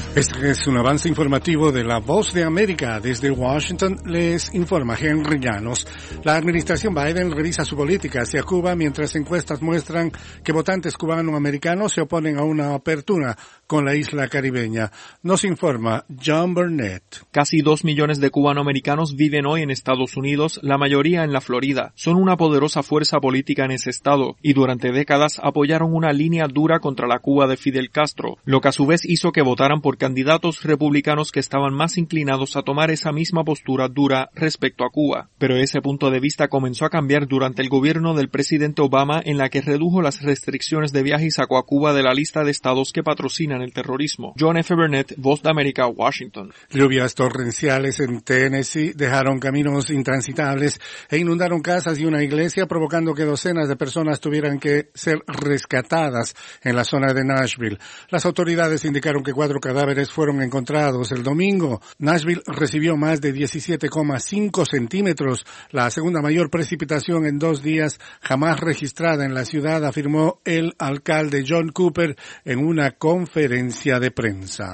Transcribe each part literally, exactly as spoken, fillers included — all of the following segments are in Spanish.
Este es un avance informativo de La Voz de América. Desde Washington les informa Henry Llanos. La administración Biden revisa su política hacia Cuba mientras encuestas muestran que votantes cubano-americanos se oponen a una apertura con la isla caribeña. Nos informa John Burnett. Casi dos millones de cubano-americanos viven hoy en Estados Unidos, la mayoría en la Florida. Son una poderosa fuerza política en ese estado y durante décadas apoyaron una línea dura contra la Cuba de Fidel Castro, lo que a su vez hizo que votaran por candidatos republicanos que estaban más inclinados a tomar esa misma postura dura respecto a Cuba. Pero ese punto de vista comenzó a cambiar durante el gobierno del presidente Obama, en la que redujo las restricciones de viaje y sacó a Cuba de la lista de estados que patrocinan el terrorismo. John F. Burnett, Voz de América, Washington. Lluvias torrenciales en Tennessee dejaron caminos intransitables e inundaron casas y una iglesia, provocando que docenas de personas tuvieran que ser rescatadas en la zona de Nashville. Las autoridades indicaron que cuatro cadáveres fueron encontrados el domingo. Nashville recibió más de diecisiete coma cinco centímetros, la segunda mayor precipitación en dos días jamás registrada en la ciudad, afirmó el alcalde John Cooper en una conferencia de prensa.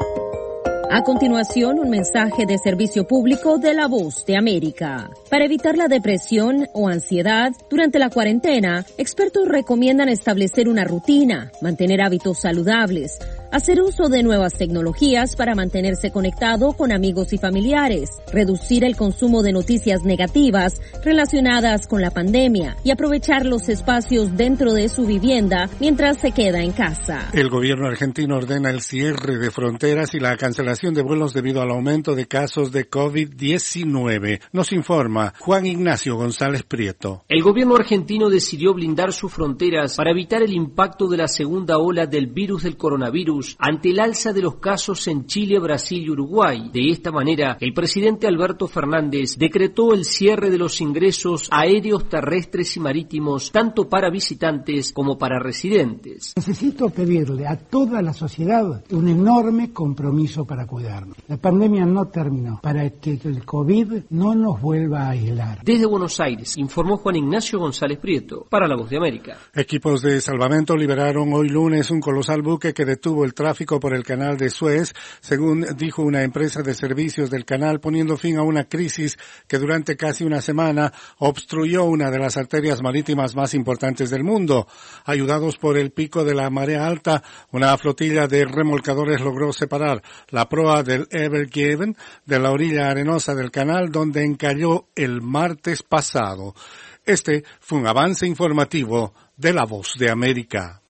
A continuación, un mensaje de servicio público de La Voz de América. Para evitar la depresión o ansiedad durante la cuarentena, expertos recomiendan establecer una rutina, mantener hábitos saludables, hacer uso de nuevas tecnologías para mantenerse conectado con amigos y familiares, reducir el consumo de noticias negativas relacionadas con la pandemia y aprovechar los espacios dentro de su vivienda mientras se queda en casa. El gobierno argentino ordena el cierre de fronteras y la cancelación de vuelos debido al aumento de casos de COVID diecinueve. Nos informa Juan Ignacio González Prieto. El gobierno argentino decidió blindar sus fronteras para evitar el impacto de la segunda ola del virus del coronavirus ante el alza de los casos en Chile, Brasil y Uruguay. De esta manera, el presidente Alberto Fernández decretó el cierre de los ingresos aéreos, terrestres y marítimos, tanto para visitantes como para residentes. Necesito pedirle a toda la sociedad un enorme compromiso para cuidarnos. La pandemia no terminó, para que el COVID no nos vuelva a aislar. Desde Buenos Aires, informó Juan Ignacio González Prieto, para La Voz de América. Equipos de salvamento liberaron hoy lunes un colosal buque que detuvo el tráfico por el canal de Suez, según dijo una empresa de servicios del canal, poniendo fin a una crisis que durante casi una semana obstruyó una de las arterias marítimas más importantes del mundo. Ayudados por el pico de la marea alta, una flotilla de remolcadores logró separar la proa del Ever Given de la orilla arenosa del canal, donde encalló el martes pasado. Este fue un avance informativo de La Voz de América.